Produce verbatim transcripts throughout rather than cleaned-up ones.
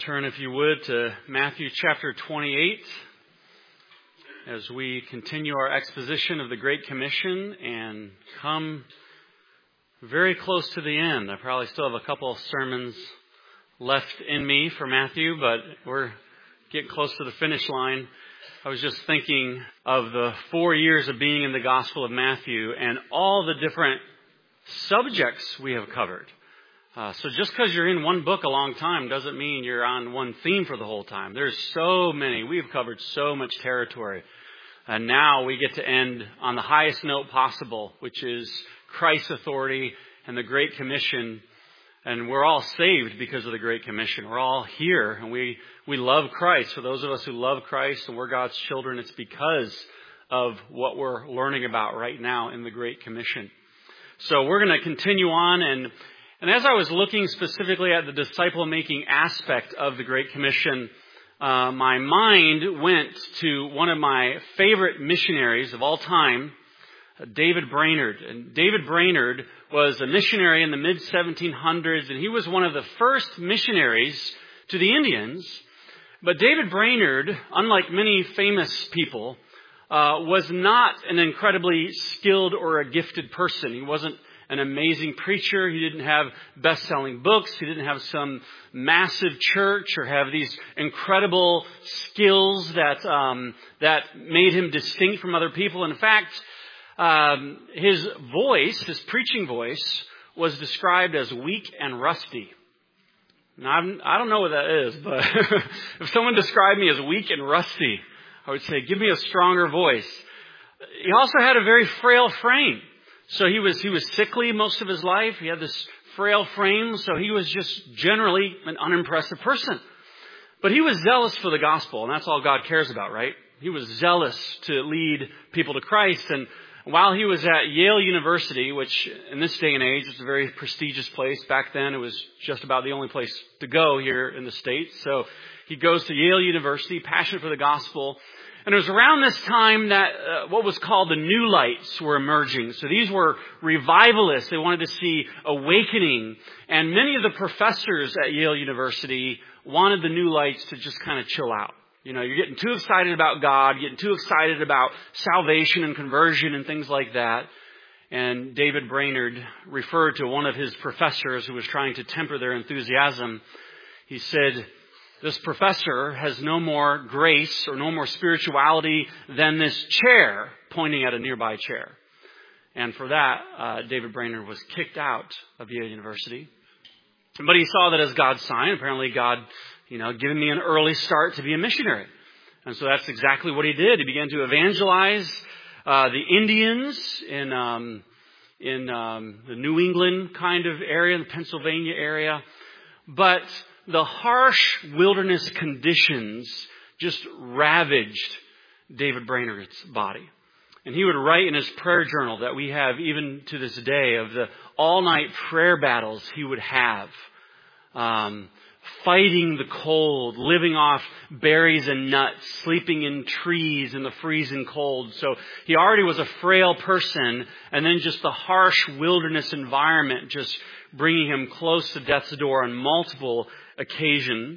Turn, if you would, to Matthew chapter twenty-eight as we continue our exposition of the Great Commission and come very close to the end. I probably still have a couple of sermons left in me for Matthew, but we're getting close to the finish line. I was just thinking of the four years of being in the Gospel of Matthew and all the different subjects we have covered. Uh, so just because you're in one book a long time doesn't mean you're on one theme for the whole time. There's so many. We've covered so much territory. And now we get to end on the highest note possible, which is Christ's authority and the Great Commission. And we're all saved because of the Great Commission. We're all here and we, we love Christ. For those of us who love Christ and we're God's children, it's because of what we're learning about right now in the Great Commission. So we're going to continue on and And as I was looking specifically at the disciple-making aspect of the Great Commission, uh, my mind went to one of my favorite missionaries of all time, David Brainerd. And David Brainerd was a missionary in the mid seventeen hundreds, and he was one of the first missionaries to the Indians. But David Brainerd, unlike many famous people, uh, was not an incredibly skilled or a gifted person. He wasn't an amazing preacher. He didn't have best-selling books. He didn't have some massive church or have these incredible skills that um, that made him distinct from other people. In fact, um, his voice, his preaching voice, was described as weak and rusty. Now, I'm, I don't know what that is, but if someone described me as weak and rusty, I would say, give me a stronger voice. He also had a very frail frame. So he was he was sickly most of his life. He had this frail frame, so he was just generally an unimpressive person. But he was zealous for the gospel, and that's all God cares about, right? He was zealous to lead people to Christ. And while he was at Yale University, which in this day and age is a very prestigious place, back then it was just about the only place to go here in the States. So he goes to Yale University, passionate for the gospel. And it was around this time that uh, what was called the New Lights were emerging. So these were revivalists. They wanted to see awakening. And many of the professors at Yale University wanted the New Lights to just kind of chill out. You know, you're getting too excited about God, getting too excited about salvation and conversion and things like that. And David Brainerd referred to one of his professors who was trying to temper their enthusiasm. He said, "This professor has no more grace or no more spirituality than this chair," pointing at a nearby chair. And for that, uh, David Brainerd was kicked out of Yale University. But he saw that as God's sign. Apparently God, you know, given me an early start to be a missionary. And so that's exactly what he did. He began to evangelize uh, the Indians in um, in um, the New England kind of area, the Pennsylvania area. But the harsh wilderness conditions just ravaged David Brainerd's body. And he would write in his prayer journal that we have even to this day of the all-night prayer battles he would have, um, fighting the cold, living off berries and nuts, sleeping in trees in the freezing cold. So he already was a frail person, and then just the harsh wilderness environment just bringing him close to death's door on multiple occasions.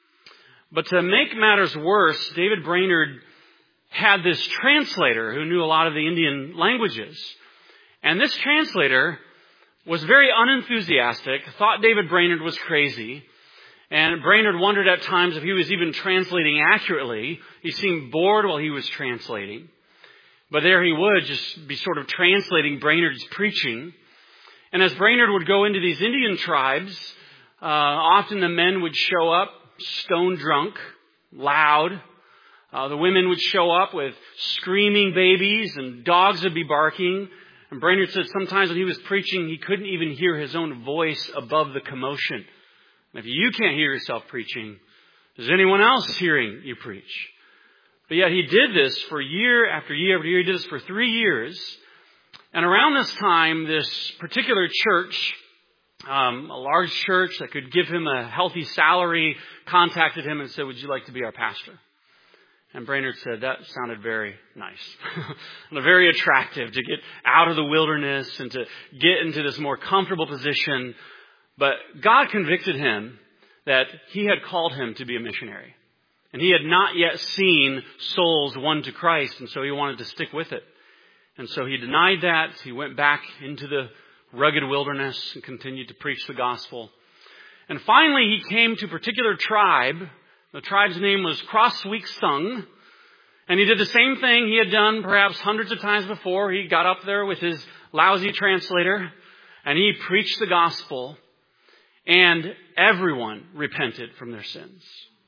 But to make matters worse, David Brainerd had this translator who knew a lot of the Indian languages. And this translator was very unenthusiastic, thought David Brainerd was crazy. And Brainerd wondered at times if he was even translating accurately. He seemed bored while he was translating. But there he would just be sort of translating Brainerd's preaching. And as Brainerd would go into these Indian tribes, Uh, often the men would show up stone drunk, loud. Uh, the women would show up with screaming babies and dogs would be barking. And Brainerd said sometimes when he was preaching, he couldn't even hear his own voice above the commotion. And if you can't hear yourself preaching, is anyone else hearing you preach? But yet he did this for year after year after year. He did this for three years. And around this time, this particular church, Um, a large church that could give him a healthy salary, contacted him and said, "Would you like to be our pastor?" And Brainerd said, "That sounded very nice and very attractive to get out of the wilderness and to get into this more comfortable position." But God convicted him that he had called him to be a missionary. And he had not yet seen souls won to Christ, and so he wanted to stick with it. And so he denied that. He went back into the rugged wilderness and continued to preach the gospel. And finally, he came to a particular tribe. The tribe's name was Crossweek-Sung. And he did the same thing he had done perhaps hundreds of times before. He got up there with his lousy translator, and he preached the gospel. And everyone repented from their sins.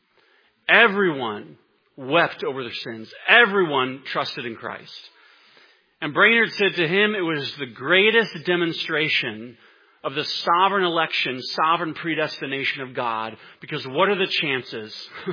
Everyone wept over their sins. Everyone trusted in Christ. And Brainerd said to him it was the greatest demonstration of the sovereign election, sovereign predestination of God. Because what are the chances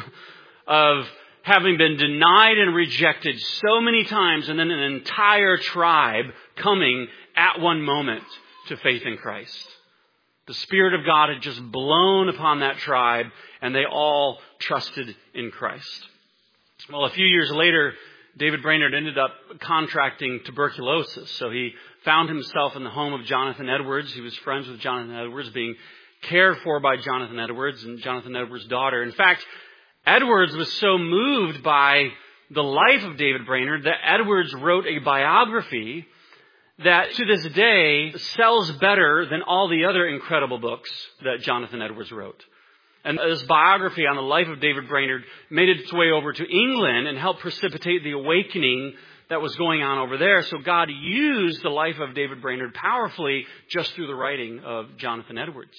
of having been denied and rejected so many times and then an entire tribe coming at one moment to faith in Christ? The Spirit of God had just blown upon that tribe and they all trusted in Christ. Well, a few years later, David Brainerd ended up contracting tuberculosis. So he found himself in the home of Jonathan Edwards. He was friends with Jonathan Edwards, being cared for by Jonathan Edwards and Jonathan Edwards' daughter. In fact, Edwards was so moved by the life of David Brainerd that Edwards wrote a biography that to this day sells better than all the other incredible books that Jonathan Edwards wrote. And this biography on the life of David Brainerd made its way over to England and helped precipitate the awakening that was going on over there. So God used the life of David Brainerd powerfully just through the writing of Jonathan Edwards.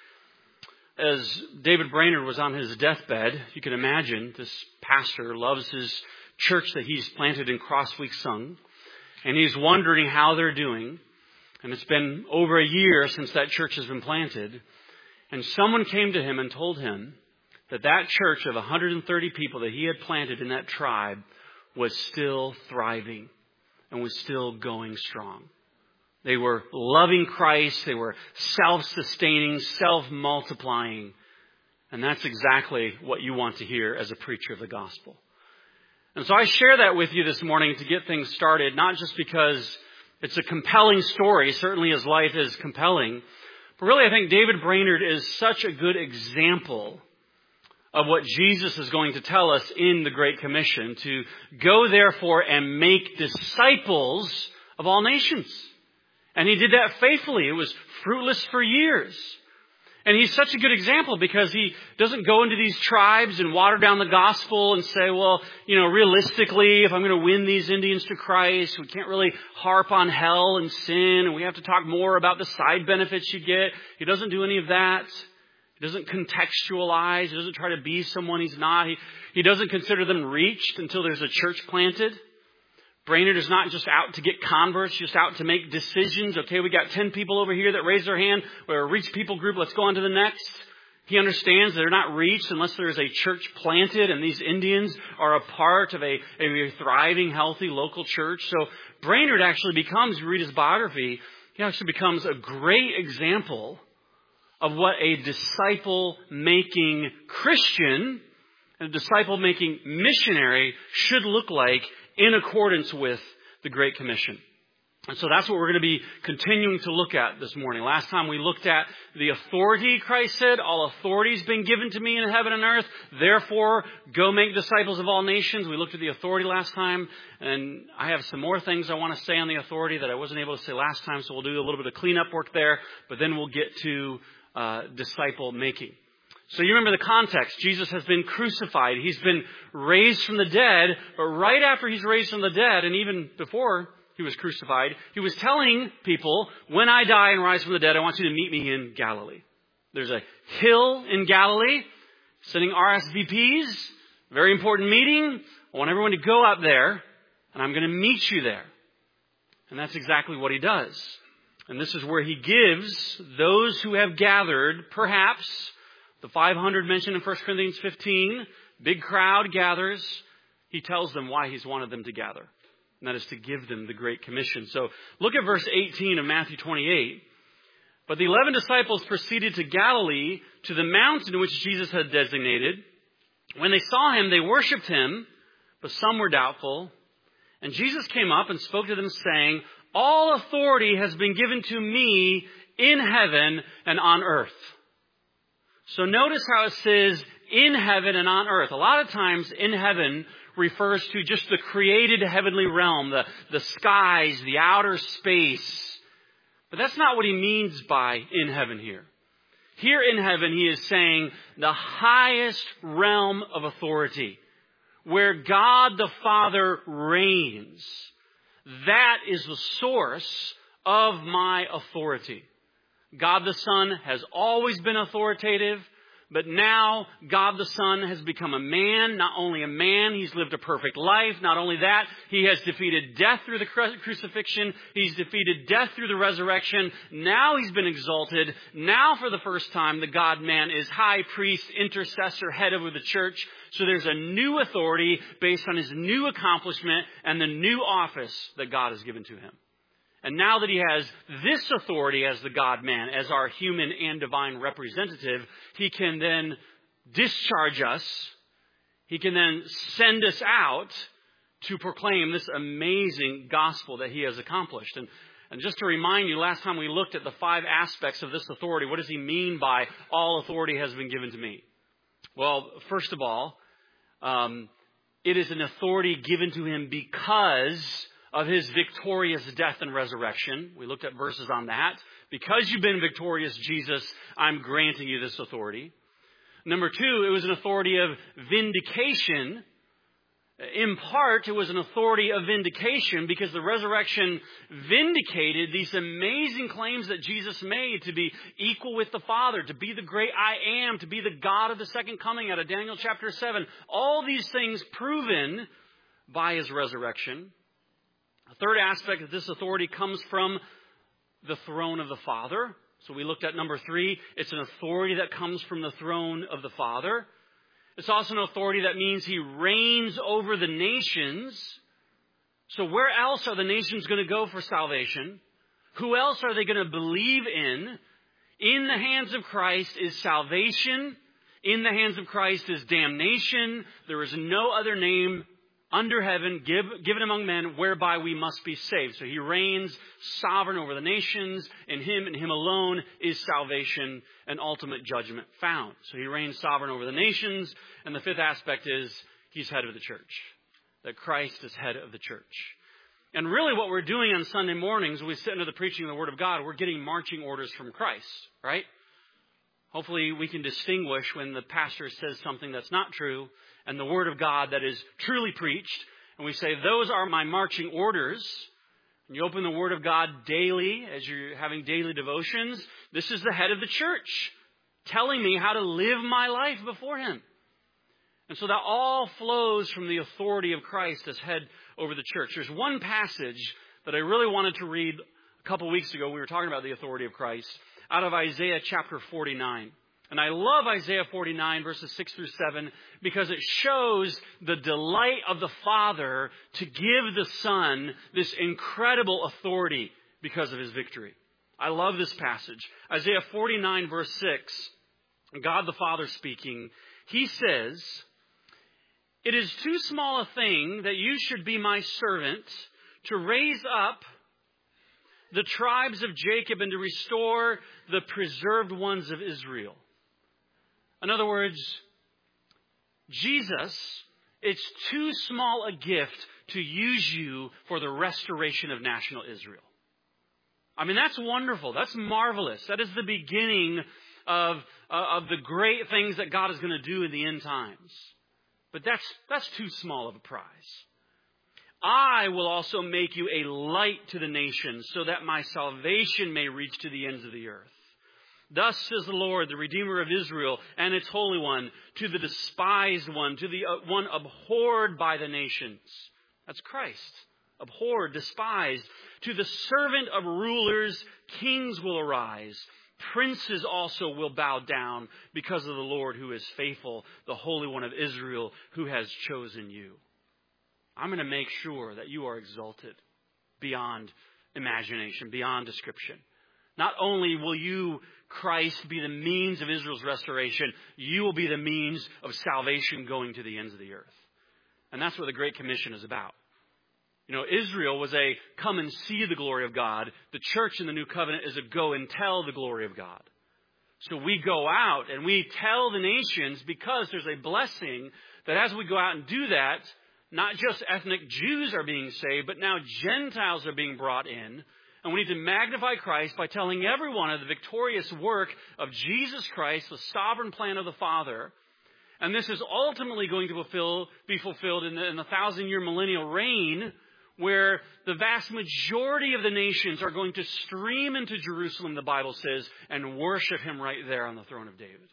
As David Brainerd was on his deathbed, you can imagine this pastor loves his church that he's planted in Crossweek-Sung. And he's wondering how they're doing. And it's been over a year since that church has been planted. And someone came to him and told him that that church of one hundred thirty people that he had planted in that tribe was still thriving and was still going strong. They were loving Christ. They were self-sustaining, self-multiplying. And that's exactly what you want to hear as a preacher of the gospel. And so I share that with you this morning to get things started, not just because it's a compelling story. Certainly his life is compelling. But really, I think David Brainerd is such a good example of what Jesus is going to tell us in the Great Commission, to go therefore and make disciples of all nations. And he did that faithfully. It was fruitless for years. And he's such a good example because he doesn't go into these tribes and water down the gospel and say, well, you know, realistically, if I'm going to win these Indians to Christ, we can't really harp on hell and sin, and we have to talk more about the side benefits you get. He doesn't do any of that. He doesn't contextualize. He doesn't try to be someone he's not. He, he doesn't consider them reached until there's a church planted. Brainerd is not just out to get converts, just out to make decisions. Okay, we got ten people over here that raise their hand. We're a reached people group. Let's go on to the next. He understands they're not reached unless there is a church planted, and these Indians are a part of a, a thriving, healthy local church. So Brainerd actually becomes, you read his biography, he actually becomes a great example of what a disciple-making Christian, a disciple-making missionary should look like in accordance with the Great Commission. And so that's what we're going to be continuing to look at this morning. Last time we looked at the authority, Christ said, all authority has been given to me in heaven and earth. Therefore, go make disciples of all nations. We looked at the authority last time. And I have some more things I want to say on the authority that I wasn't able to say last time. So we'll do a little bit of cleanup work there. But then we'll get to uh, disciple making. So you remember the context. Jesus has been crucified. He's been raised from the dead. But right after he's raised from the dead, and even before he was crucified, he was telling people, when I die and rise from the dead, I want you to meet me in Galilee. There's a hill in Galilee, sending R S V Ps, very important meeting. I want everyone to go up there, and I'm going to meet you there. And that's exactly what he does. And this is where he gives those who have gathered, perhaps, the five hundred mentioned in First Corinthians fifteen, big crowd gathers. He tells them why he's wanted them to gather. And that is to give them the Great Commission. So look at verse eighteen of Matthew twenty-eight. But the eleven disciples proceeded to Galilee, to the mountain which Jesus had designated. When they saw him, they worshipped him, but some were doubtful. And Jesus came up and spoke to them, saying, all authority has been given to me in heaven and on earth. So notice how it says in heaven and on earth. A lot of times in heaven refers to just the created heavenly realm, the, the skies, the outer space. But that's not what he means by in heaven here. Here in heaven, he is saying the highest realm of authority, where God the Father reigns. That is the source of my authority. God the Son has always been authoritative, but now God the Son has become a man. Not only a man, he's lived a perfect life. Not only that, he has defeated death through the crucifixion. He's defeated death through the resurrection. Now he's been exalted. Now for the first time, the God-man is high priest, intercessor, head over the church. So there's a new authority based on his new accomplishment and the new office that God has given to him. And now that he has this authority as the God-man, as our human and divine representative, he can then discharge us. He can then send us out to proclaim this amazing gospel that he has accomplished. And, and just to remind you, last time we looked at the five aspects of this authority. What does he mean by all authority has been given to me? Well, first of all, um, it is an authority given to him because of his victorious death and resurrection. We looked at verses on that. Because you've been victorious, Jesus, I'm granting you this authority. Number two, it was an authority of vindication. In part, it was an authority of vindication because the resurrection vindicated these amazing claims that Jesus made to be equal with the Father, to be the great I am, to be the God of the second coming out of Daniel chapter seven. All these things proven by his resurrection. A third aspect of this authority comes from the throne of the Father. So we looked at number three. It's an authority that comes from the throne of the Father. It's also an authority that means he reigns over the nations. So where else are the nations going to go for salvation? Who else are they going to believe in? In the hands of Christ is salvation. In the hands of Christ is damnation. There is no other name under heaven, give, given among men, whereby we must be saved. So he reigns sovereign over the nations. In him and him alone is salvation and ultimate judgment found. So he reigns sovereign over the nations. And the fifth aspect is he's head of the church. That Christ is head of the church. And really what we're doing on Sunday mornings when we sit under the preaching of the Word of God, we're getting marching orders from Christ, right? Hopefully we can distinguish when the pastor says something that's not true and the Word of God that is truly preached. And we say, those are my marching orders. And you open the Word of God daily as you're having daily devotions. This is the head of the church telling me how to live my life before him. And so that all flows from the authority of Christ as head over the church. There's one passage that I really wanted to read a couple weeks ago. We were talking about the authority of Christ out of Isaiah chapter forty-nine. And I love Isaiah forty-nine, verses six through seven, because it shows the delight of the Father to give the Son this incredible authority because of his victory. I love this passage. Isaiah forty-nine, verse six, God the Father speaking, he says, "It is too small a thing that you should be my servant to raise up the tribes of Jacob and to restore the preserved ones of Israel." In other words, Jesus, it's too small a gift to use you for the restoration of national Israel. I mean, that's wonderful. That's marvelous. That is the beginning of, uh, of the great things that God is going to do in the end times. But that's, that's too small of a prize. I will also make you a light to the nations so that my salvation may reach to the ends of the earth. Thus says the Lord, the Redeemer of Israel and its Holy One, to the despised one, to the uh, one abhorred by the nations. That's Christ. Abhorred, despised. To the servant of rulers, kings will arise. Princes also will bow down because of the Lord who is faithful, the Holy One of Israel who has chosen you. I'm going to make sure that you are exalted beyond imagination, beyond description. Not only will you, Christ, be the means of Israel's restoration, you will be the means of salvation going to the ends of the earth. And that's what the Great Commission is about. You know, Israel was a come and see the glory of God. The church in the New Covenant is a go and tell the glory of God. So we go out and we tell the nations, because there's a blessing that as we go out and do that, not just ethnic Jews are being saved, but now Gentiles are being brought in. And we need to magnify Christ by telling everyone of the victorious work of Jesus Christ, the sovereign plan of the Father. And this is ultimately going to fulfill, be fulfilled in the, in the thousand-year millennial reign, where the vast majority of the nations are going to stream into Jerusalem, the Bible says, and worship him right there on the throne of David.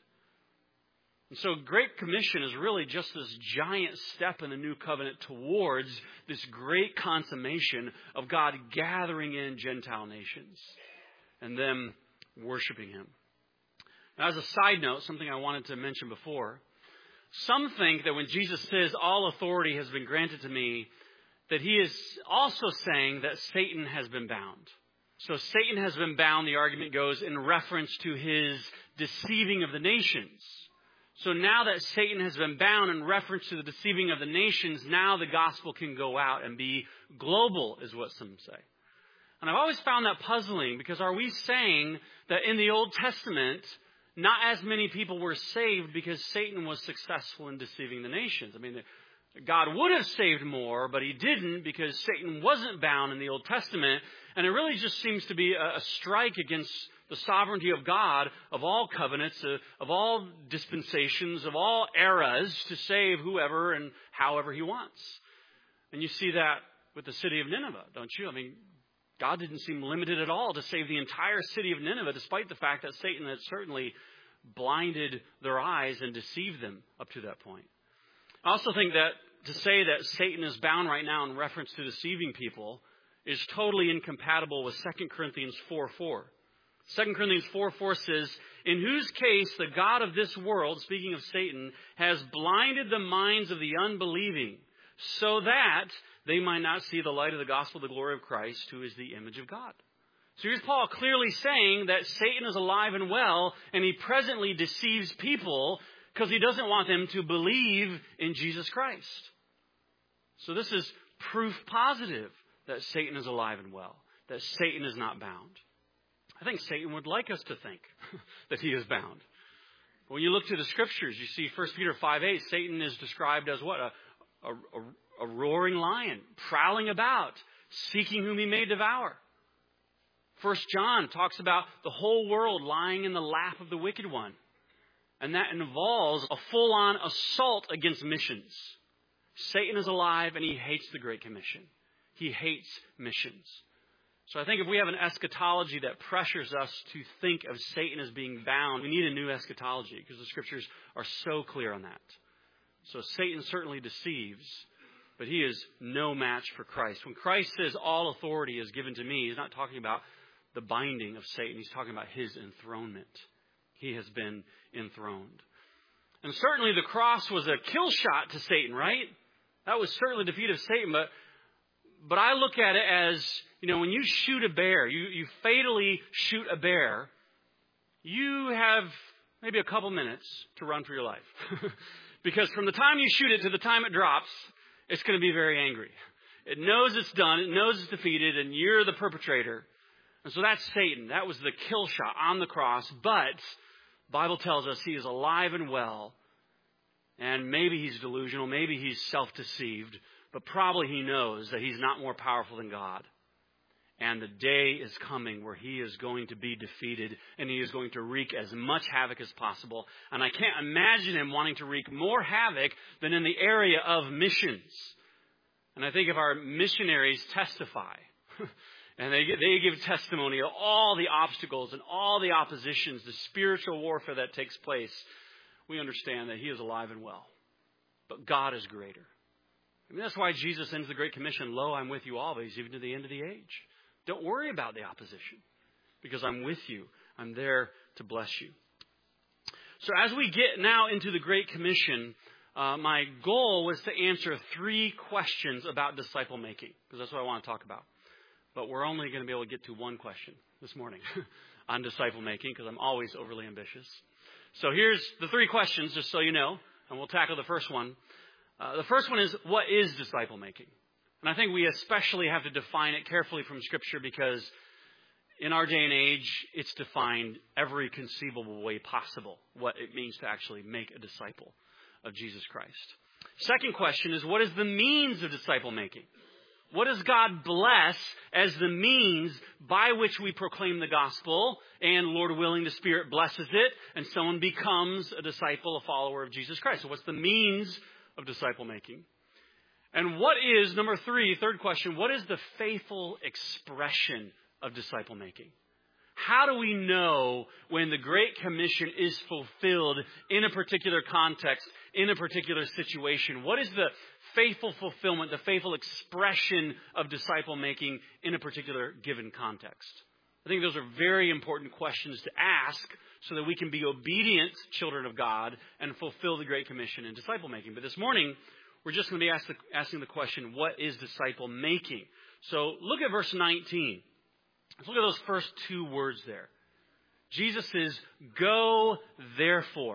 And so Great Commission is really just this giant step in the new covenant towards this great consummation of God gathering in Gentile nations and them worshiping him. Now, as a side note, something I wanted to mention before, some think that when Jesus says all authority has been granted to me, that he is also saying that Satan has been bound. So Satan has been bound, the argument goes, in reference to his deceiving of the nations. So now that Satan has been bound in reference to the deceiving of the nations, now the gospel can go out and be global, is what some say. And I've always found that puzzling, because are we saying that in the Old Testament, not as many people were saved because Satan was successful in deceiving the nations? I mean, God would have saved more, but he didn't because Satan wasn't bound in the Old Testament. And it really just seems to be a strike against the sovereignty of God, of all covenants, of all dispensations, of all eras, to save whoever and however he wants. And you see that with the city of Nineveh, don't you? I mean, God didn't seem limited at all to save the entire city of Nineveh, despite the fact that Satan had certainly blinded their eyes and deceived them up to that point. I also think that to say that Satan is bound right now in reference to deceiving people is totally incompatible with Second Corinthians four four. Second Corinthians four four says, in whose case the God of this world, speaking of Satan, has blinded the minds of the unbelieving, so that they might not see the light of the gospel of the glory of Christ, who is the image of God. So here's Paul clearly saying that Satan is alive and well, and he presently deceives people because he doesn't want them to believe in Jesus Christ. So this is proof positive that Satan is alive and well, that Satan is not bound. I think Satan would like us to think that he is bound. But when you look to the scriptures, you see First Peter five eight, Satan is described as what? A, a, a, a roaring lion, prowling about, seeking whom he may devour. First John talks about the whole world lying in the lap of the wicked one. And that involves a full-on assault against missions. Satan is alive and he hates the Great Commission. He hates missions. So I think if we have an eschatology that pressures us to think of Satan as being bound, we need a new eschatology because the scriptures are so clear on that. So Satan certainly deceives, but he is no match for Christ. When Christ says all authority is given to me, he's not talking about the binding of Satan. He's talking about his enthronement. He has been enthroned. And certainly the cross was a kill shot to Satan, right? That was certainly the defeat of Satan, but But I look at it as, you know, when you shoot a bear, you, you fatally shoot a bear, you have maybe a couple minutes to run for your life. Because from the time you shoot it to the time it drops, it's going to be very angry. It knows it's done. It knows it's defeated, and you're the perpetrator. And so that's Satan. That was the kill shot on the cross. But the Bible tells us he is alive and well. And maybe he's delusional. Maybe he's self-deceived. But probably he knows that he's not more powerful than God. And the day is coming where he is going to be defeated and he is going to wreak as much havoc as possible. And I can't imagine him wanting to wreak more havoc than in the area of missions. And I think if our missionaries testify and they, they give testimony of all the obstacles and all the oppositions, the spiritual warfare that takes place, we understand that he is alive and well. But God is greater. I mean, that's why Jesus ends the Great Commission, lo, I'm with you always, even to the end of the age. Don't worry about the opposition, because I'm with you. I'm there to bless you. So as we get now into the Great Commission, uh, my goal was to answer three questions about disciple making, because that's what I want to talk about. But we're only going to be able to get to one question this morning on disciple making, because I'm always overly ambitious. So here's the three questions, just so you know, and we'll tackle the first one. Uh, the first one is, what is disciple making? And I think we especially have to define it carefully from Scripture, because in our day and age, it's defined every conceivable way possible, what it means to actually make a disciple of Jesus Christ. Second question is, what is the means of disciple making? What does God bless as the means by which we proclaim the gospel and, Lord willing, the Spirit blesses it and someone becomes a disciple, a follower of Jesus Christ? So what's the means of disciple making? And what is, number three, third question, what is the faithful expression of disciple making? How do we know when the Great Commission is fulfilled in a particular context, in a particular situation? What is the faithful fulfillment, the faithful expression of disciple making in a particular given context? I think those are very important questions to ask so that we can be obedient children of God and fulfill the Great Commission in disciple making. But this morning, we're just going to be ask the, asking the question, what is disciple making? So look at verse nineteen. Let's look at those first two words there. Jesus says, go therefore.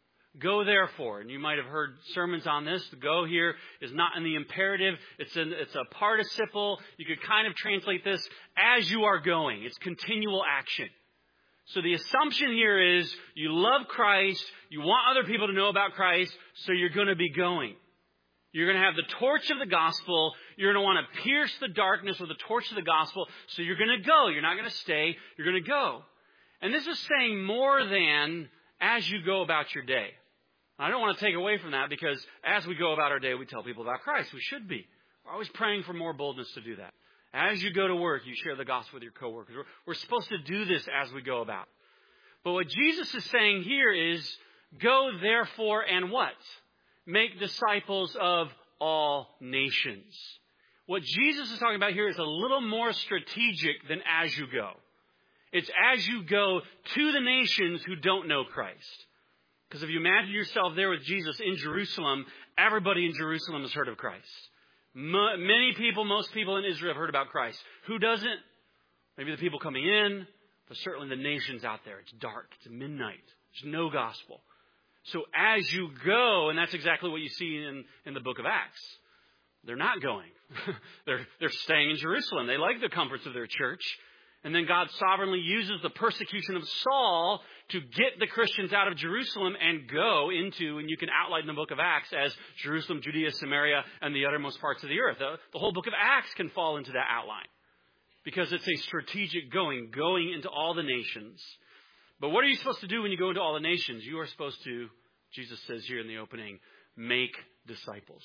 Go therefore. And you might have heard sermons on this. The go here is not in the imperative. It's, in, it's a participle. You could kind of translate this as you are going. It's continual action. So the assumption here is you love Christ. You want other people to know about Christ. So you're going to be going. You're going to have the torch of the gospel. You're going to want to pierce the darkness with the torch of the gospel. So you're going to go. You're not going to stay. You're going to go. And this is saying more than as you go about your day. I don't want to take away from that because as we go about our day, we tell people about Christ. We should be. We're always praying for more boldness to do that. As you go to work, you share the gospel with your coworkers. We're, we're supposed to do this as we go about. But what Jesus is saying here is, go therefore and what? Make disciples of all nations. What Jesus is talking about here is a little more strategic than as you go. It's as you go to the nations who don't know Christ. Because if you imagine yourself there with Jesus in Jerusalem, everybody in Jerusalem has heard of Christ. M- many people, most people in Israel have heard about Christ. Who doesn't? Maybe the people coming in, but certainly the nations out there. It's dark. It's midnight. There's no gospel. So as you go, and that's exactly what you see in, in the book of Acts. They're not going. they're, they're staying in Jerusalem. They like the comforts of their church. And then God sovereignly uses the persecution of Saul to get the Christians out of Jerusalem and go into, and you can outline the book of Acts as Jerusalem, Judea, Samaria, and the uttermost parts of the earth. The, the whole book of Acts can fall into that outline because it's a strategic going, going into all the nations. But what are you supposed to do when you go into all the nations? You are supposed to, Jesus says here in the opening, make disciples.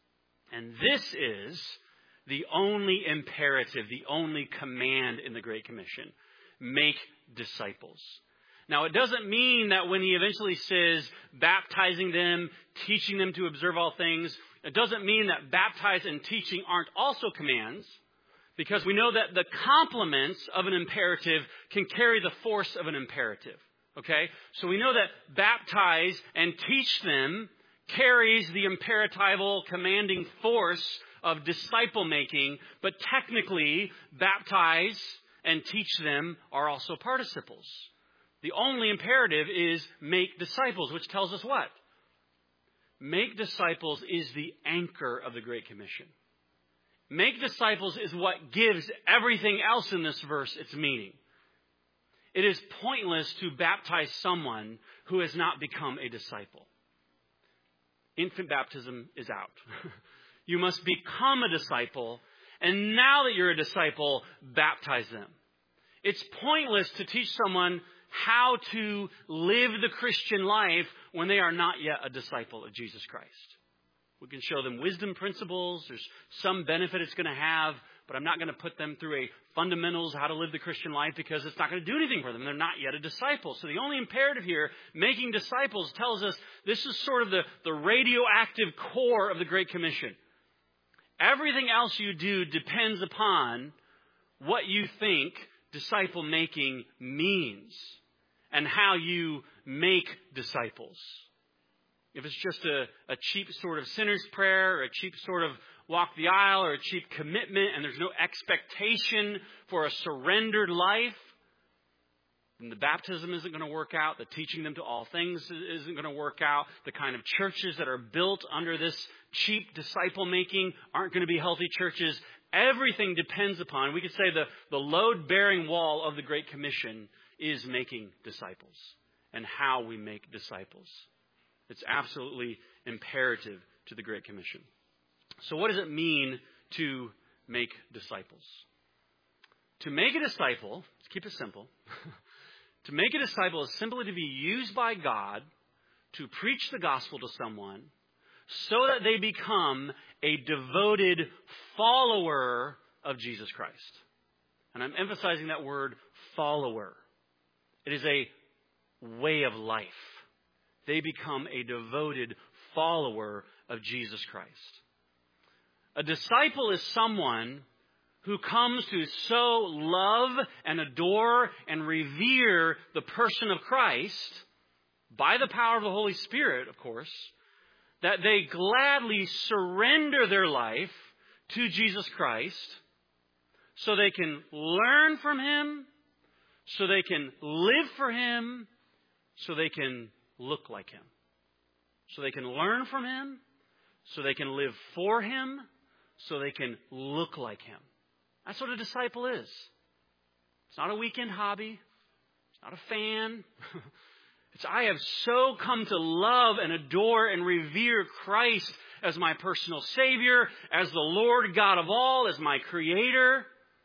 And this is the only imperative, the only command in the Great Commission. Make disciples. Now, it doesn't mean that when he eventually says baptizing them, teaching them to observe all things, it doesn't mean that baptize and teaching aren't also commands, because we know that the complements of an imperative can carry the force of an imperative. Okay? So we know that baptize and teach them carries the imperatival commanding force of disciple making, but technically baptize and teach them are also participles. The only imperative is make disciples, which tells us what? Make disciples is the anchor of the Great Commission. Make disciples is what gives everything else in this verse its meaning. It is pointless to baptize someone who has not become a disciple. Infant baptism is out. You must become a disciple, and now that you're a disciple, baptize them. It's pointless to teach someone how to live the Christian life when they are not yet a disciple of Jesus Christ. We can show them wisdom principles. There's some benefit it's going to have, but I'm not going to put them through a fundamentals how to live the Christian life because it's not going to do anything for them. They're not yet a disciple. So the only imperative here, making disciples, tells us this is sort of the, the radioactive core of the Great Commission. Everything else you do depends upon what you think disciple making means and how you make disciples. If it's just a, a cheap sort of sinner's prayer or a cheap sort of walk the aisle or a cheap commitment and there's no expectation for a surrendered life, then the baptism isn't going to work out. The teaching them to all things isn't going to work out. The kind of churches that are built under this cheap disciple making aren't going to be healthy churches. everything depends upon, we could say the, the load-bearing wall of the Great Commission is making disciples and how we make disciples. It's absolutely imperative to the Great Commission. So what does it mean to make disciples? To make a disciple, let's keep it simple. To make a disciple is simply to be used by God to preach the gospel to someone so that they become a devoted follower of Jesus Christ. And I'm emphasizing that word follower. It is a way of life. They become a devoted follower of Jesus Christ. A disciple is someone who comes to so love and adore and revere the person of Christ, by the power of the Holy Spirit, of course, that they gladly surrender their life to Jesus Christ so they can learn from Him, so they can live for Him, so they can look like Him. So they can learn from Him, so they can live for Him, so they can look like Him. That's what a disciple is. It's not a weekend hobby. It's not a fan. It's I have so come to love and adore and revere Christ as my personal Savior, as the Lord God of all, as my Creator,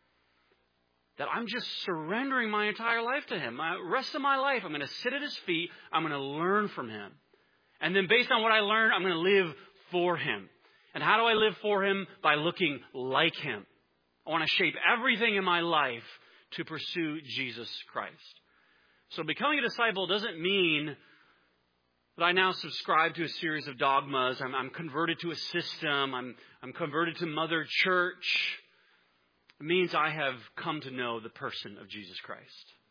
that I'm just surrendering my entire life to Him. The rest of my life, I'm going to sit at His feet. I'm going to learn from Him. And then based on what I learn, I'm going to live for Him. And how do I live for Him? By looking like Him. I want to shape everything in my life to pursue Jesus Christ. So becoming a disciple doesn't mean that I now subscribe to a series of dogmas. I'm, I'm converted to a system. I'm, I'm converted to Mother Church. It means I have come to know the person of Jesus Christ.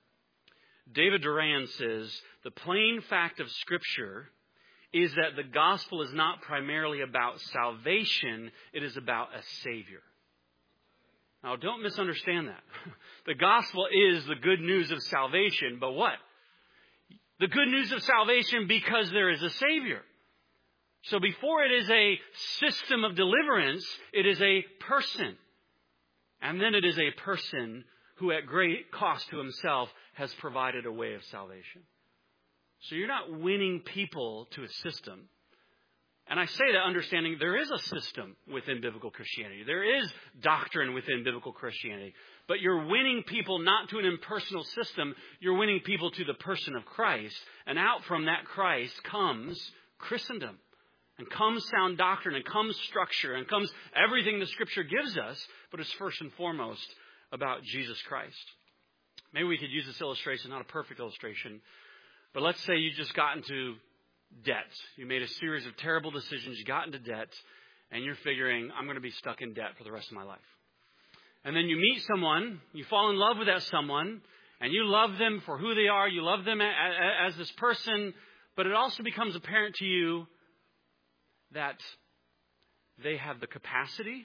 David Duran says, the plain fact of Scripture is that the gospel is not primarily about salvation. It is about a Savior. Now, don't misunderstand that. The gospel is the good news of salvation, but what? The good news of salvation because there is a Savior. So before it is a system of deliverance, it is a person. And then it is a person who at great cost to himself has provided a way of salvation. So you're not winning people to a system. And I say that understanding there is a system within biblical Christianity. There is doctrine within biblical Christianity. But you're winning people not to an impersonal system. You're winning people to the person of Christ. And out from that Christ comes Christendom. And comes sound doctrine. And comes structure. And comes everything the Scripture gives us. But it's first and foremost about Jesus Christ. Maybe we could use this illustration. Not a perfect illustration. But let's say you just got into debt. You made a series of terrible decisions. You got into debt. And you're figuring, I'm going to be stuck in debt for the rest of my life. And then you meet someone. You fall in love with that someone. And you love them for who they are. You love them as this person. But it also becomes apparent to you that they have the capacity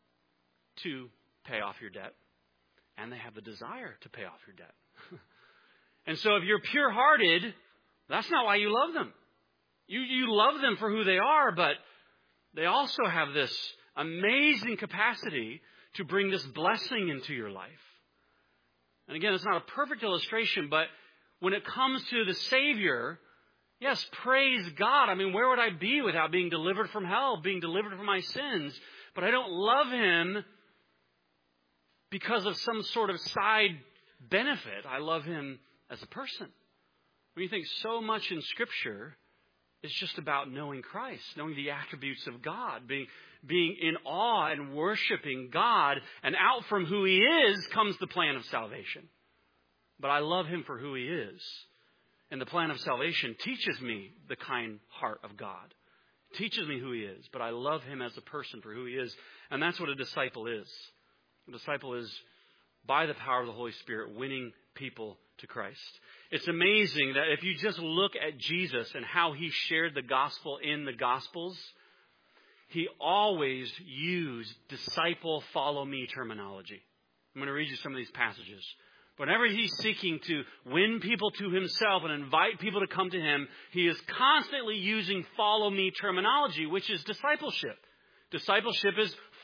to pay off your debt. And they have the desire to pay off your debt. And so if you're pure-hearted, that's not why you love them. You, you love them for who they are, but they also have this amazing capacity to bring this blessing into your life. And again, it's not a perfect illustration, but when it comes to the Savior, yes, praise God. I mean, where would I be without being delivered from hell, being delivered from my sins? But I don't love Him because of some sort of side benefit. I love Him as a person. When you think so much in Scripture is just about knowing Christ, knowing the attributes of God, being, being in awe and worshiping God. And out from who He is comes the plan of salvation. But I love Him for who He is. And the plan of salvation teaches me the kind heart of God. Teaches me who He is. But I love Him as a person for who He is. And that's what a disciple is. A disciple is, by the power of the Holy Spirit, winning people to Christ. It's amazing that if you just look at Jesus and how He shared the gospel in the Gospels, He always used disciple, follow me terminology. I'm going to read you some of these passages. Whenever He's seeking to win people to Himself and invite people to come to Him, He is constantly using follow me terminology, which is discipleship. Discipleship is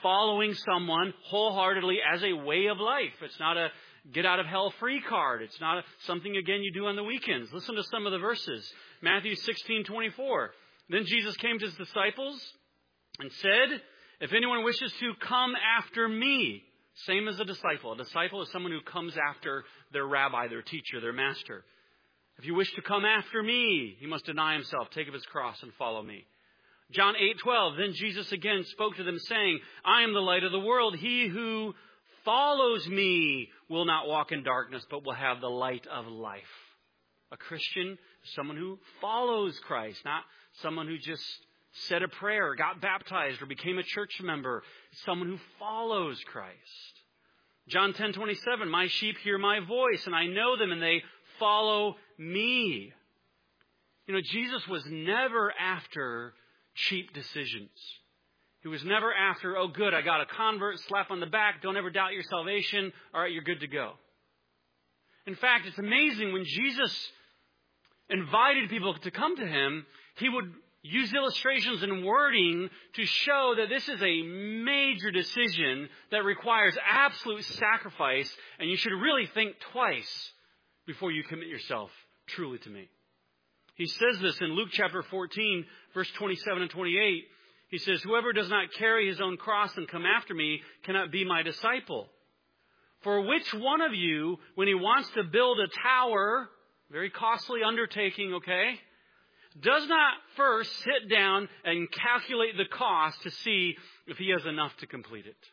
following someone wholeheartedly as a way of life. It's not a get out of hell free card. It's not a, something, again, you do on the weekends. Listen to some of the verses. Matthew sixteen twenty-four. Then Jesus came to his disciples and said, if anyone wishes to come after me, same as a disciple. A disciple is someone who comes after their rabbi, their teacher, their master. If you wish to come after me, he must deny himself, take up his cross, and follow me. John eight twelve. Then Jesus again spoke to them, saying, I am the light of the world. He who follows me will not walk in darkness, but will have the light of life. A Christian is someone who follows Christ, not someone who just said a prayer, or got baptized, or became a church member. It's someone who follows Christ. John ten twenty-seven. My sheep hear my voice, and I know them, and they follow me. You know, Jesus was never after cheap decisions. He was never after, oh, good, I got a convert, slap on the back, don't ever doubt your salvation. All right, you're good to go. In fact, it's amazing when Jesus invited people to come to him, he would use illustrations and wording to show that this is a major decision that requires absolute sacrifice, and you should really think twice before you commit yourself truly to me. He says this in Luke chapter fourteen, verse twenty-seven and twenty-eight. He says, whoever does not carry his own cross and come after me cannot be my disciple. For which one of you, when he wants to build a tower, very costly undertaking, okay, does not first sit down and calculate the cost to see if he has enough to complete it?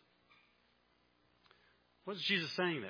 What's Jesus saying there?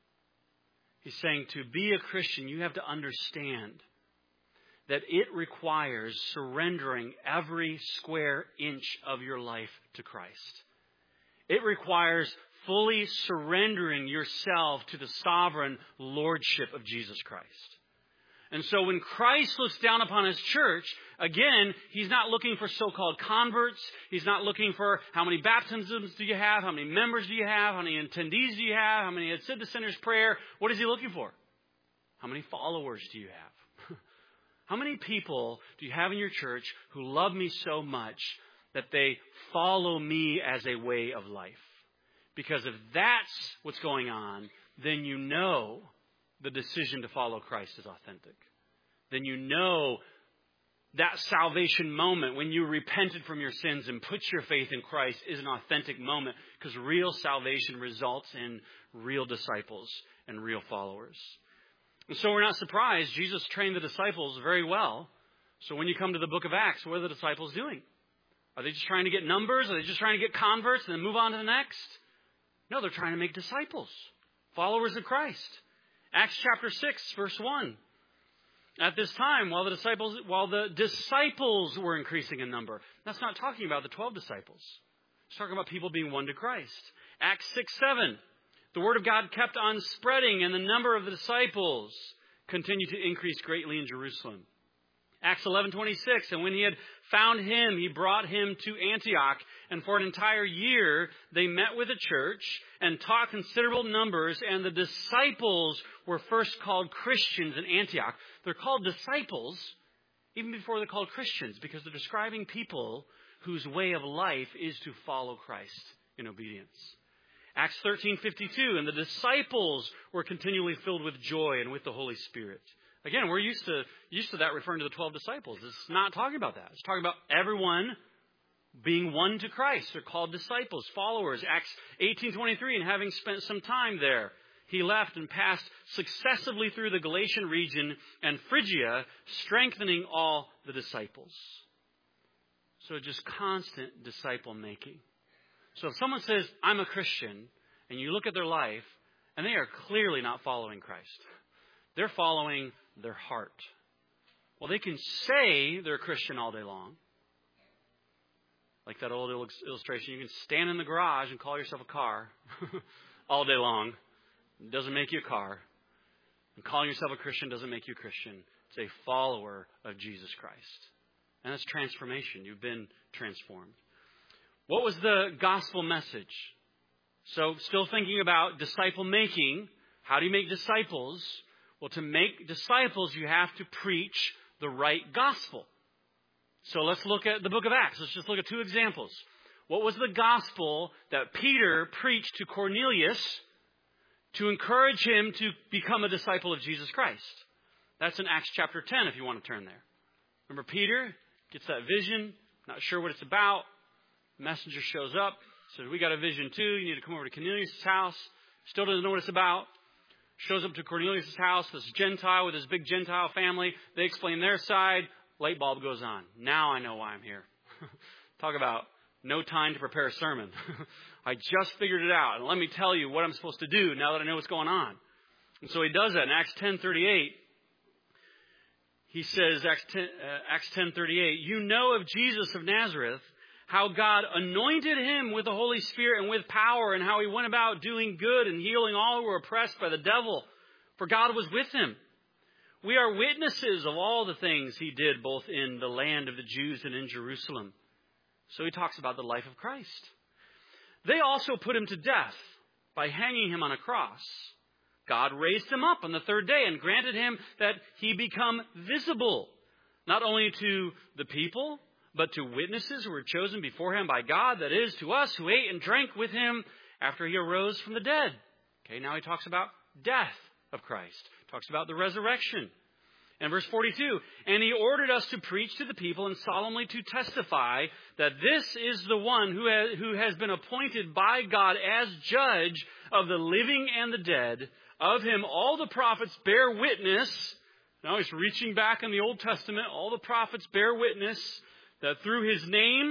He's saying to be a Christian, you have to understand that it requires surrendering every square inch of your life to Christ. It requires fully surrendering yourself to the sovereign lordship of Jesus Christ. And so when Christ looks down upon his church, again, he's not looking for so-called converts. He's not looking for how many baptisms do you have, how many members do you have, how many attendees do you have, how many had said the sinner's prayer. What is he looking for? How many followers do you have? How many people do you have in your church who love me so much that they follow me as a way of life? Because if that's what's going on, then you know the decision to follow Christ is authentic. Then you know that salvation moment when you repented from your sins and put your faith in Christ is an authentic moment, because real salvation results in real disciples and real followers. And so we're not surprised. Jesus trained the disciples very well. So when you come to the book of Acts, what are the disciples doing? Are they just trying to get numbers? Are they just trying to get converts and then move on to the next? No, they're trying to make disciples, followers of Christ. Acts chapter six, verse one. At this time, while the disciples, while the disciples were increasing in number, that's not talking about the twelve disciples. It's talking about people being won to Christ. Acts six, seven. The word of God kept on spreading, and the number of the disciples continued to increase greatly in Jerusalem. Acts eleven twenty-six, and when he had found him, he brought him to Antioch, and for an entire year they met with the church and taught considerable numbers, and the disciples were first called Christians in Antioch. They're called disciples even before they're called Christians, because they're describing people whose way of life is to follow Christ in obedience. Acts thirteen fifty-two, and the disciples were continually filled with joy and with the Holy Spirit. Again, we're used to used to that referring to the twelve disciples. It's not talking about that. It's talking about everyone being won to Christ. They're called disciples, followers. Acts eighteen twenty-three, and having spent some time there, he left and passed successively through the Galatian region and Phrygia, strengthening all the disciples. So just constant disciple making. So if someone says, I'm a Christian, and you look at their life, and they are clearly not following Christ. They're following their heart. Well, they can say they're a Christian all day long. Like that old illustration, you can stand in the garage and call yourself a car all day long. It doesn't make you a car. And calling yourself a Christian doesn't make you a Christian. It's a follower of Jesus Christ. And that's transformation. You've been transformed. What was the gospel message? So still thinking about disciple making. How do you make disciples? Well, to make disciples, you have to preach the right gospel. So let's look at the book of Acts. Let's just look at two examples. What was the gospel that Peter preached to Cornelius to encourage him to become a disciple of Jesus Christ? That's in Acts chapter ten, if you want to turn there. Remember, Peter gets that vision, not sure what it's about. Messenger shows up, says, we got a vision too. You need to come over to Cornelius' house. Still doesn't know what it's about. Shows up to Cornelius' house, this Gentile with his big Gentile family. They explain their side. Light bulb goes on. Now I know why I'm here. Talk about no time to prepare a sermon. I just figured it out. And let me tell you what I'm supposed to do now that I know what's going on. And so he does that in Acts ten thirty-eight. He says, Acts ten, uh, Acts ten thirty-eight, you know of Jesus of Nazareth, how God anointed him with the Holy Spirit and with power, and how he went about doing good and healing all who were oppressed by the devil, for God was with him. We are witnesses of all the things he did, both in the land of the Jews and in Jerusalem. So he talks about the life of Christ. They also put him to death by hanging him on a cross. God raised him up on the third day and granted him that he become visible, not only to the people, but to witnesses who were chosen before him by God, that is, to us who ate and drank with him after he arose from the dead. Okay, now he talks about death of Christ. Talks about the resurrection. And verse forty-two, and he ordered us to preach to the people and solemnly to testify that this is the one who has, who has been appointed by God as judge of the living and the dead. Of him all the prophets bear witness. Now he's reaching back in the Old Testament. All the prophets bear witness that through his name,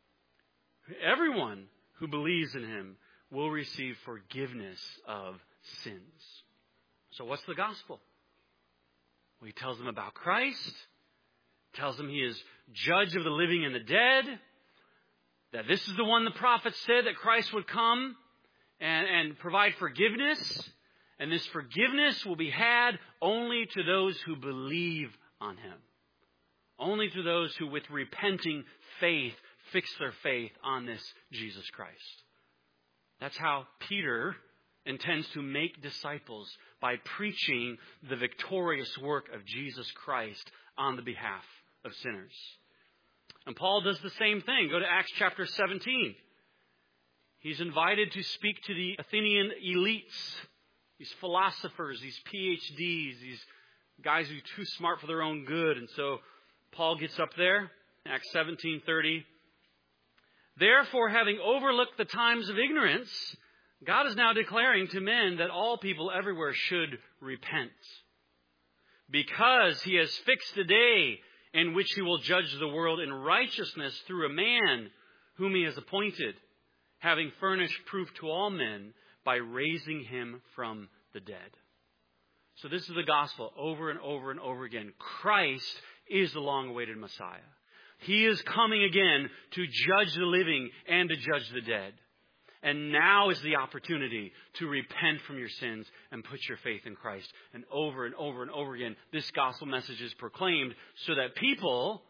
everyone who believes in him will receive forgiveness of sins. So what's the gospel? Well, he tells them about Christ, tells them he is judge of the living and the dead, that this is the one the prophets said that Christ would come and, and provide forgiveness. And this forgiveness will be had only to those who believe on him. Only to those who with repenting faith fix their faith on this Jesus Christ. That's how Peter intends to make disciples, by preaching the victorious work of Jesus Christ on the behalf of sinners. And Paul does the same thing. Go to Acts chapter seventeen. He's invited to speak to the Athenian elites, these philosophers, these P H Ds, these guys who are too smart for their own good. And so Paul gets up there, Acts seventeen thirty. Therefore, having overlooked the times of ignorance, God is now declaring to men that all people everywhere should repent, because he has fixed a day in which he will judge the world in righteousness through a man whom he has appointed, having furnished proof to all men by raising him from the dead. So this is the gospel over and over and over again. Christ is the long-awaited Messiah. He is coming again to judge the living and to judge the dead. And now is the opportunity to repent from your sins and put your faith in Christ. And over and over and over again, this gospel message is proclaimed so that people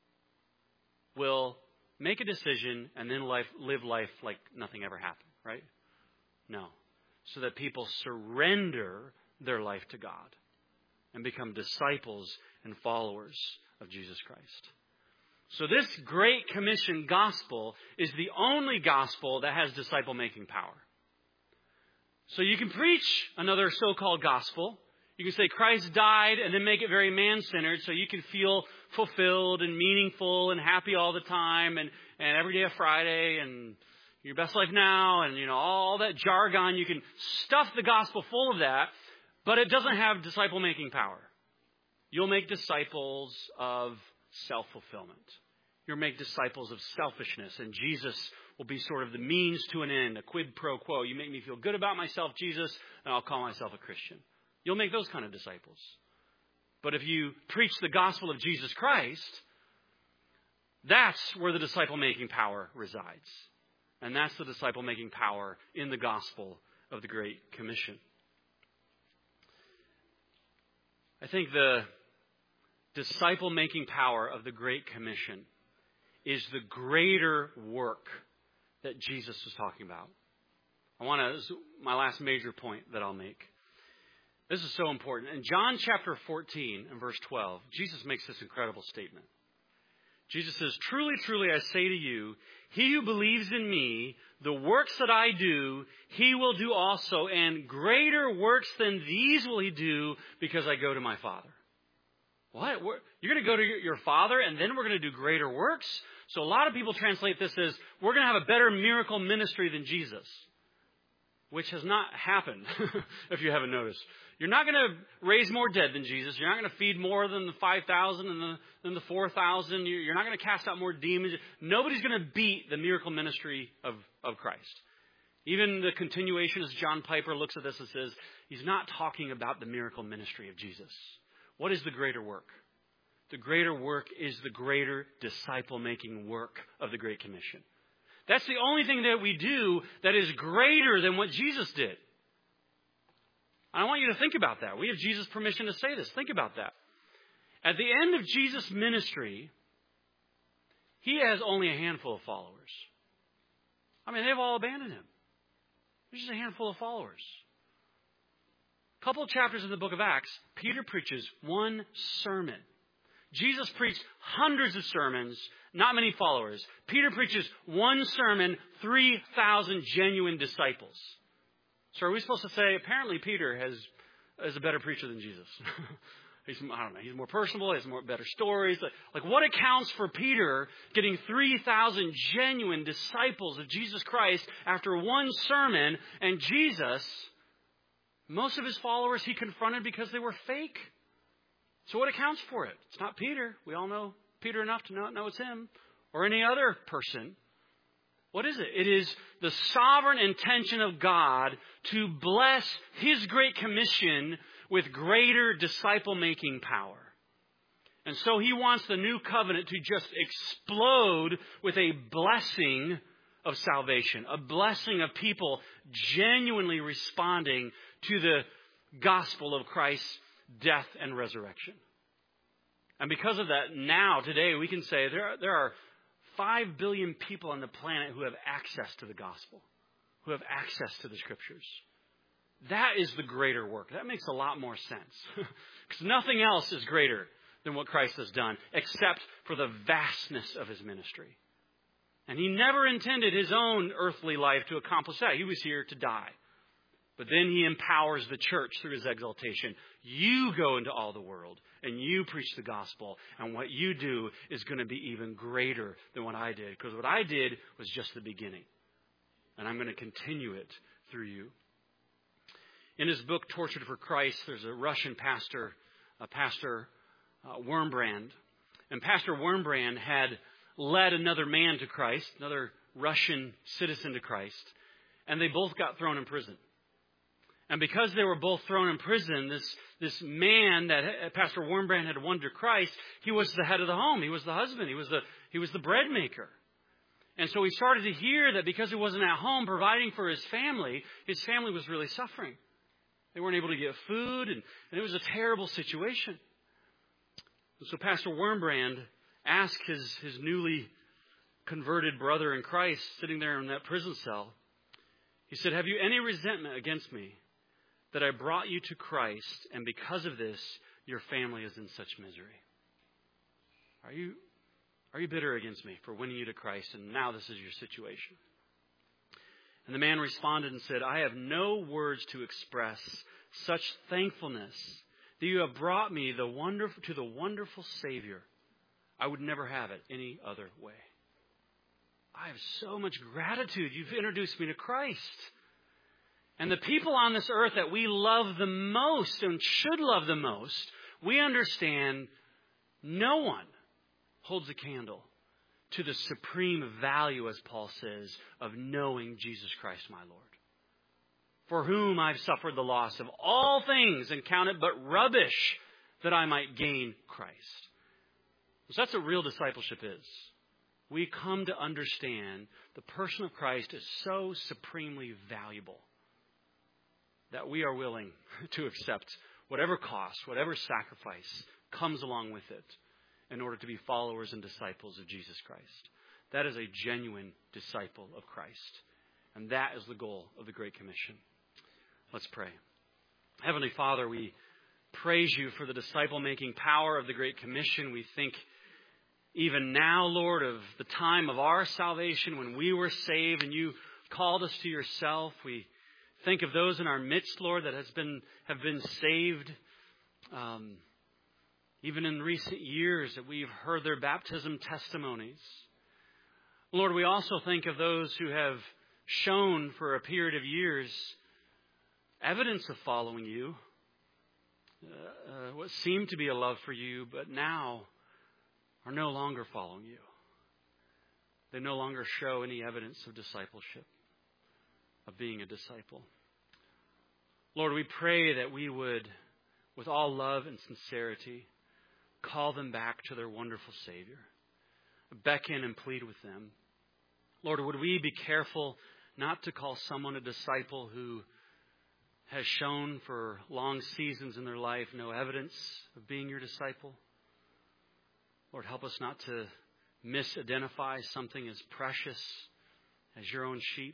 will make a decision and then life, live life like nothing ever happened, right? No. So that people surrender their life to God and become disciples and followers of Jesus Christ. So this Great Commission gospel is the only gospel that has disciple-making power. So you can preach another so-called gospel. You can say Christ died and then make it very man-centered so you can feel fulfilled and meaningful and happy all the time and, and every day of Friday and your best life now and, you know, all that jargon. You can stuff the gospel full of that, but it doesn't have disciple-making power. You'll make disciples of self-fulfillment. You'll make disciples of selfishness, and Jesus will be sort of the means to an end, a quid pro quo. You make me feel good about myself, Jesus, and I'll call myself a Christian. You'll make those kind of disciples. But if you preach the gospel of Jesus Christ, that's where the disciple-making power resides. And that's the disciple-making power in the gospel of the Great Commission. I think the disciple-making power of the Great Commission is the greater work that Jesus was talking about. I want to, this is my last major point that I'll make. This is so important. In John chapter fourteen and verse twelve, Jesus makes this incredible statement. Jesus says, truly, truly, I say to you, he who believes in me, the works that I do, he will do also, and greater works than these will he do, because I go to my Father. What? You're going to go to your Father, and then we're going to do greater works? So a lot of people translate this as, we're going to have a better miracle ministry than Jesus, which has not happened, if you haven't noticed. You're not going to raise more dead than Jesus. You're not going to feed more than the five thousand and the, than the four thousand. You're not going to cast out more demons. Nobody's going to beat the miracle ministry of, of Christ. Even the continuation, as John Piper looks at this and says, he's not talking about the miracle ministry of Jesus. What is the greater work? The greater work is the greater disciple-making work of the Great Commission. That's the only thing that we do that is greater than what Jesus did. I want you to think about that. We have Jesus' permission to say this. Think about that. At the end of Jesus' ministry, he has only a handful of followers. I mean, they've all abandoned him. There's just a handful of followers. A couple of chapters in the book of Acts, Peter preaches one sermon. Jesus preached hundreds of sermons, not many followers. Peter preaches one sermon, three thousand genuine disciples. So are we supposed to say, apparently Peter has is a better preacher than Jesus? he's, I don't know, he's more personable, he has more better stories. Like, like what accounts for Peter getting three thousand genuine disciples of Jesus Christ after one sermon, and Jesus, most of his followers he confronted because they were fake? So what accounts for it? It's not Peter. We all know Peter enough to not know it's him, or any other person. What is it? It is the sovereign intention of God to bless his great commission with greater disciple-making power. And so he wants the new covenant to just explode with a blessing of salvation, a blessing of people genuinely responding to the gospel of Christ's death and resurrection. And because of that, now, today, we can say there are, there are five billion people on the planet who have access to the gospel, who have access to the scriptures. That is the greater work. That makes a lot more sense. Because nothing else is greater than what Christ has done, except for the vastness of his ministry. And he never intended his own earthly life to accomplish that. He was here to die. But then he empowers the church through his exaltation. You go into all the world and you preach the gospel. And what you do is going to be even greater than what I did. Because what I did was just the beginning. And I'm going to continue it through you. In his book, Tortured for Christ, there's a Russian pastor, uh, Pastor uh, Wurmbrand. And Pastor Wurmbrand had led another man to Christ, another Russian citizen to Christ. And they both got thrown in prison. And because they were both thrown in prison, this, this man that Pastor Wurmbrand had won to Christ, he was the head of the home. He was the husband. He was the, he was the bread maker. And so he started to hear that because he wasn't at home providing for his family, his family was really suffering. They weren't able to get food, and, and it was a terrible situation. And so Pastor Wurmbrand asked his, his newly converted brother in Christ sitting there in that prison cell, he said, "Have you any resentment against me that I brought you to Christ, and because of this, your family is in such misery? Are you, are you bitter against me for winning you to Christ, and now this is your situation?" And the man responded and said, "I have no words to express such thankfulness that you have brought me the wonderful, to the wonderful Savior. I would never have it any other way. I have so much gratitude. You've introduced me to Christ." And the people on this earth that we love the most and should love the most, we understand no one holds a candle to the supreme value, as Paul says, of knowing Jesus Christ my Lord, for whom I've suffered the loss of all things and count it but rubbish that I might gain Christ. So that's what real discipleship is. We come to understand the person of Christ is so supremely valuable that we are willing to accept whatever cost, whatever sacrifice comes along with it in order to be followers and disciples of Jesus Christ. That is a genuine disciple of Christ. And that is the goal of the Great Commission. Let's pray. Heavenly Father, we praise you for the disciple-making power of the Great Commission. We think even now, Lord, of the time of our salvation when we were saved and you called us to yourself. We think of those in our midst, Lord, that has been have been saved. Um, even in recent years that we've heard their baptism testimonies. Lord, we also think of those who have shown for a period of years evidence of following you, uh, uh, what seemed to be a love for you, but now are no longer following you. They no longer show any evidence of discipleship, of being a disciple. Lord, we pray that we would, with all love and sincerity, call them back to their wonderful Savior. Beckon and plead with them. Lord, would we be careful not to call someone a disciple who has shown for long seasons in their life no evidence of being your disciple? Lord, help us not to misidentify something as precious as your own sheep.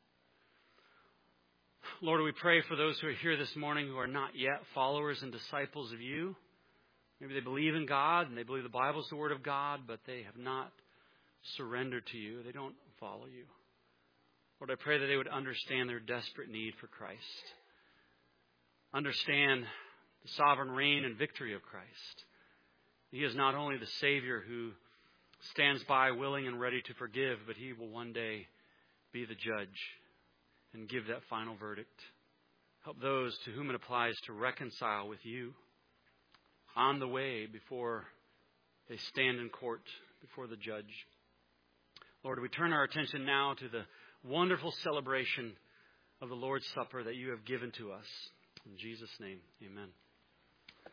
Lord, we pray for those who are here this morning who are not yet followers and disciples of you. Maybe they believe in God and they believe the Bible is the Word of God, but they have not surrendered to you. They don't follow you. Lord, I pray that they would understand their desperate need for Christ. Understand the sovereign reign and victory of Christ. He is not only the Savior who stands by willing and ready to forgive, but He will one day be the judge and give that final verdict. Help those to whom it applies to reconcile with you on the way before they stand in court before the judge. Lord, we turn our attention now to the wonderful celebration of the Lord's Supper that you have given to us. In Jesus' name, amen.